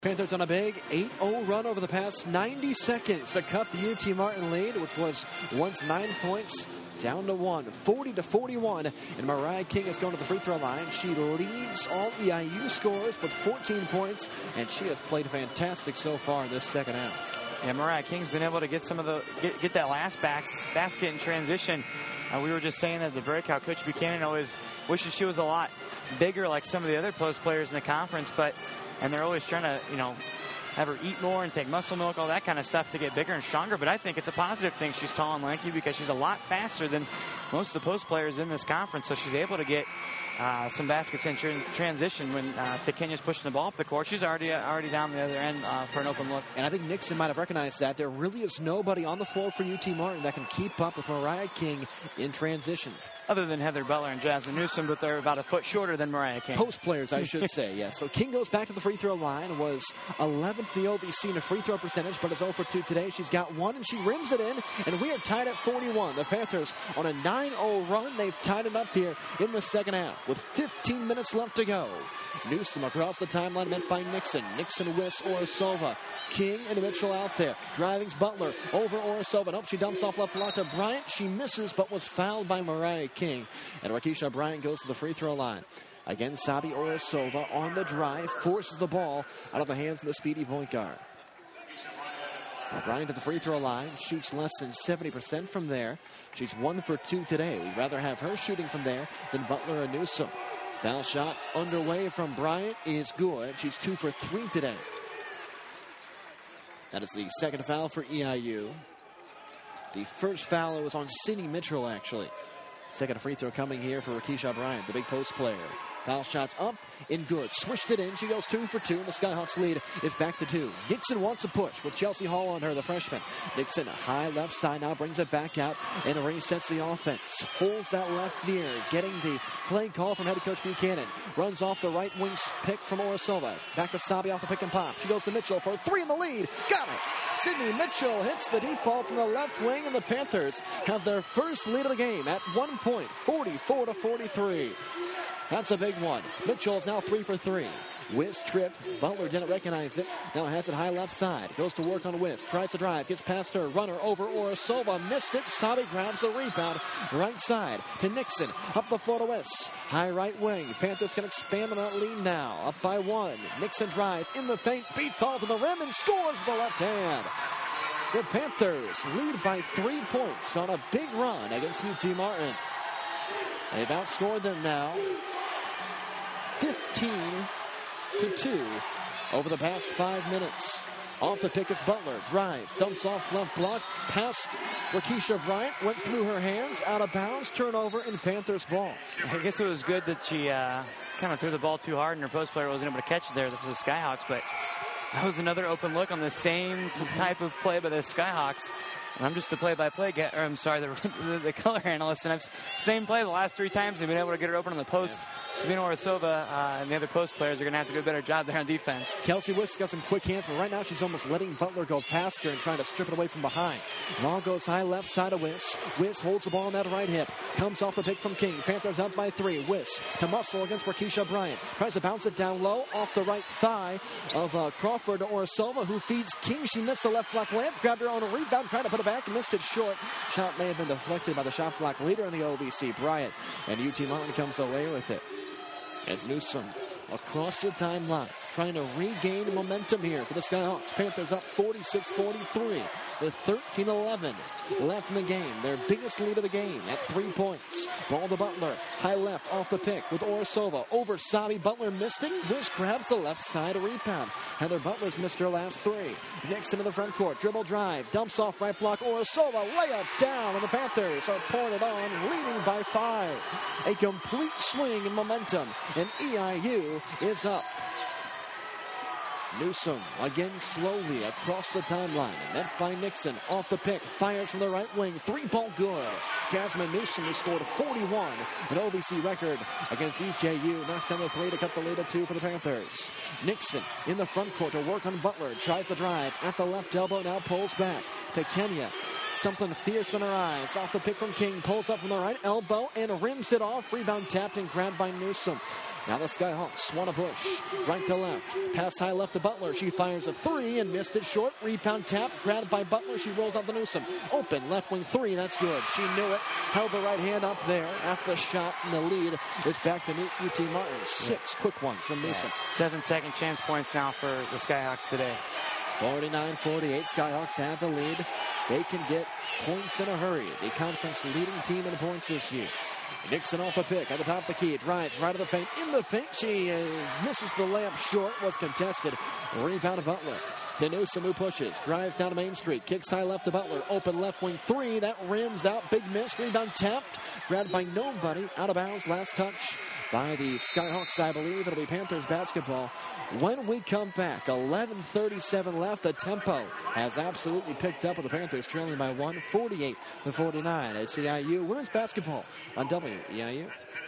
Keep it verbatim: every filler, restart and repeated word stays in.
Panthers on a big eight oh run over the past ninety seconds to cut the U T Martin lead, which was once nine points, down to one, forty to forty-one. And Mariah King is going to the free throw line. She leads all E I U scores with fourteen points, and she has played fantastic so far in this second half. Yeah, Mariah King's been able to get some of the get, get that last backs, basket in transition. Uh, we were just saying that the breakout, Coach Buchanan always wishes she was a lot bigger like some of the other post players in the conference, but and they're always trying to, you know, have her eat more and take muscle milk, all that kind of stuff to get bigger and stronger. But I think it's a positive thing she's tall and lanky because she's a lot faster than most of the post players in this conference. So she's able to get uh, some baskets in tra transition when uh, Tekenya's pushing the ball up the court. She's already uh, already down the other end uh, for an open look. And I think Nixon might have recognized that. There really is nobody on the floor for U T Martin that can keep up with Mariah King in transition. Other than Heather Butler and Jasmine Newsom, but they're about a foot shorter than Mariah King. Post players, I should say, yes. So King goes back to the free throw line, was eleventh in the O V C in a free throw percentage, but is zero for two today. She's got one, and she rims it in, and we are tied at forty-one. The Panthers on a nine oh run. They've tied it up here in the second half with fifteen minutes left to go. Newsom across the timeline met by Nixon. Nixon whiffs Orisova. King and Mitchell out there. Driving's Butler over Orisova. Nope, she dumps off left block to Bryant. She misses, but was fouled by Mariah King. And Rakisha Bryant goes to the free throw line. Again, Sabi Orisova on the drive, forces the ball out of the hands of the speedy point guard. Now Bryant to the free throw line, shoots less than seventy percent from there. She's one for two today. We'd rather have her shooting from there than Butler and Newsom. Foul shot underway from Bryant is good. She's two for three today. That is the second foul for E I U. The first foul was on Sydney Mitchell, actually. Second free throw coming here for Rakisha Bryant, the big post player. Foul shots up and good. Swished it in. She goes two for two. And the Skyhawks lead is back to two. Nixon wants a push with Chelsea Hall on her, the freshman. Nixon, high left side now, brings it back out and resets the offense. Holds that left near, getting the play call from head coach Buchanan. Runs off the right wing pick from Orisova. Back to Sabi off the pick and pop. She goes to Mitchell for three in the lead. Got it! Sydney Mitchell hits the deep ball from the left wing, and the Panthers have their first lead of the game at one point, forty-four to forty-three. That's a big one. Mitchell is now three for three. Wiss tripped. Butler didn't recognize it. Now has it high left side. Goes to work on Wiss. Tries to drive. Gets past her. Runner over Orisova. Missed it. Sabi grabs the rebound. Right side to Nixon. Up the floor to Wiss. High right wing. Panthers can expand on that lead now. Up by one. Nixon drives in the paint. Beats all to the rim and scores with the left hand. The Panthers lead by three points on a big run against U T Martin. They've outscored them now fifteen to two over the past five minutes. Off the pick, it's Butler. Drives, dumps off left block, past Rakisha Bryant, went through her hands, out of bounds, turnover, and Panthers ball. I guess it was good that she uh, kind of threw the ball too hard and her post player wasn't able to catch it there for the Skyhawks, but that was another open look on the same type of play by the Skyhawks. And I'm just the play-by-play guy, or I'm sorry, the, the, the color analyst, and I've same play the last three times. They've been able to get it open on the post. Yeah. Sabina Orisova uh, and the other post players are going to have to do a better job there on defense. Kelsey Wiss got some quick hands, but right now she's almost letting Butler go past her and trying to strip it away from behind. Ball goes high left side of Wiss. Wiss holds the ball on that right hip. Comes off the pick from King. Panthers up by three. Wiss to muscle against Rakisha Bryant. Tries to bounce it down low off the right thigh of uh, Crawford to Orisova, who feeds King. She missed the left block layup. Grabbed her on a rebound, trying to put it back and missed it short. Shot may have been deflected by the shot block leader in the O V C, Bryant. And U T Martin comes away with it. As Newsom across the timeline, trying to regain momentum here for the Skyhawks. Panthers up forty-six forty-three with thirteen eleven left in the game. Their biggest lead of the game at three points. Ball to Butler. High left off the pick with Orisova. Over Sabi. Butler missed it. Wiss grabs the left side rebound. Heather Butler's missed her last three. Next into the front court. Dribble drive. Dumps off right block. Orisova. Layup down. And the Panthers are pouring it on, leading by five. A complete swing in momentum. And E I U is up. Newsom again slowly across the timeline. Met by Nixon off the pick. Fires from the right wing. Three ball good. Jasmine Newsom has scored forty-one. An O V C record against E K U. Knocks down the three to cut the lead at two for the Panthers. Nixon in the front court to work on Butler. Tries to drive at the left elbow. Now pulls back to Kenya. Something fierce in her eyes. Off the pick from King. Pulls up from the right elbow and rims it off. Rebound tapped and grabbed by Newsom. Now the Skyhawks want to push. Right to left. Pass high left to Butler. She fires a three and missed it short. Rebound tap, grabbed by Butler. She rolls out to Newsom. Open, left wing three. That's good. She knew it. Held the right hand up there after the shot, and the lead is back to U T Martin. Six quick ones from Newsom. Yeah. Seven second chance points now for the Skyhawks today. forty-nine forty-eight. Skyhawks have the lead. They can get points in a hurry. The conference leading team in the points this year. Nixon off a pick at the top of the key. Drives right to the paint. In the paint. She uh, misses the layup short. Was contested. Rebound to Butler. To Newsom, who pushes. Drives down to Main Street. Kicks high left to Butler. Open left wing three. That rims out. Big miss. Rebound tapped. Grabbed by nobody. Out of bounds. Last touch by the Skyhawks, I believe. It'll be Panthers basketball. When we come back, eleven thirty-seven left. The tempo has absolutely picked up with the Panthers trailing by one, forty-eight to forty-nine. It's E I U women's basketball on W E I U.